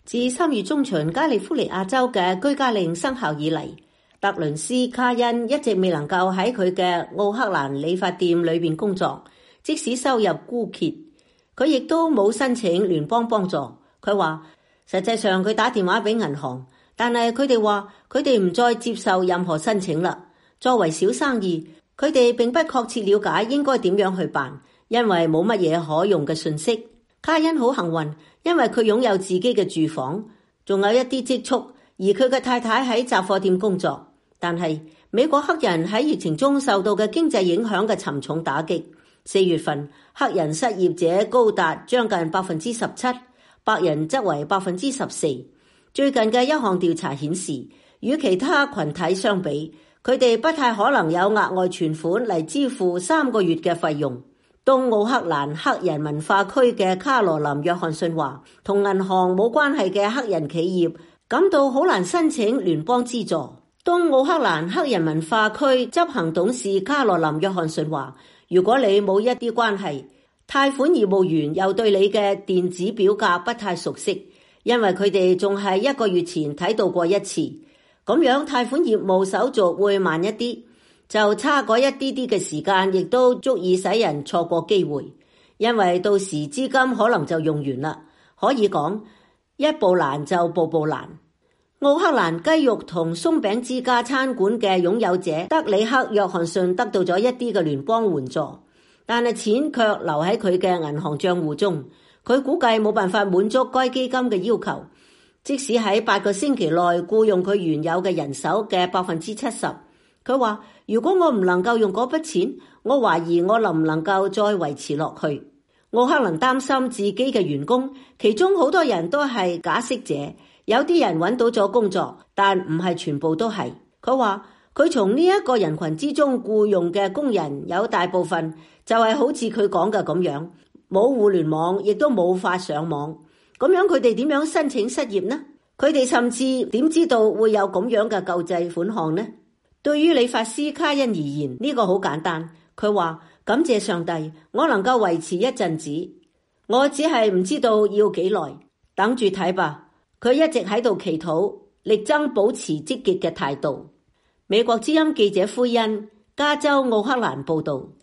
自3月中旬加利福尼亞州嘅居家令生效以嚟，特倫斯卡恩一直未能夠喺佢嘅奧克蘭理髮店裏邊工作，即使收入枯竭，佢亦都冇申請聯邦幫助。佢話實際上佢打電話俾銀行，但係佢哋話佢哋唔再接受任何申請啦。作為小生意，佢哋並不確切了解應該點樣去辦，因為冇乜嘢可用嘅信息。卡恩好幸運，因為佢擁有自己嘅住房，仲有一啲積蓄，而佢嘅太太喺雜貨店工作。但係美國黑人喺疫情中受到嘅經濟影響嘅沉重打擊，4月份黑人失業者高達將近 17%， 白人則為 14%。 最近嘅一項調查顯示，與其他群體相比，佢哋不太可能有額外存款嚟支付3個月嘅費用。東奧克蘭黑人文化區嘅卡羅琳約翰遜話，同銀行冇關係嘅黑人企業感到好難申請聯邦資助。東奧克蘭黑人文化區執行董事卡羅琳約翰遜話，如果你冇一啲關係，貸款業務員又對你嘅電子表格不太熟悉，因為佢哋仲係1個月前睇到過一次，咁樣貸款業務手續會慢一啲。就差嗰一啲啲嘅時間，亦都足以使人錯過機會，因為到時資金可能就用完啦。可以講一步難就步步難。奧克蘭雞肉同鬆餅之家餐館嘅擁有者德里克約翰遜得到咗一啲嘅聯邦援助，但係錢卻留喺佢嘅銀行賬戶中。佢估計冇辦法滿足該基金嘅要求，即使喺8個星期內僱用佢原有嘅人手嘅 70%。佢話，如果我唔能夠用嗰筆錢，我懷疑我能唔能夠再維持落去。奧克蘭擔心自己嘅員工，其中好多人都係假釋者，有啲人揾到咗工作，但唔係全部都係。佢話佢從呢一個人群之中僱用嘅工人，有大部分就係好似佢講嘅咁樣，冇互聯網，亦都冇法上網。咁樣佢哋點樣申請失業呢？佢哋甚至點知道會有咁樣嘅救濟款項呢？對於理髮師卡恩而言，呢個好簡單。佢話感謝上帝，我能夠維持一陣子，我只係唔知道要幾耐，等住睇吧。佢一直喺度祈禱，力爭保持積極嘅態度。美國之音記者灰恩，加州奧克蘭報道。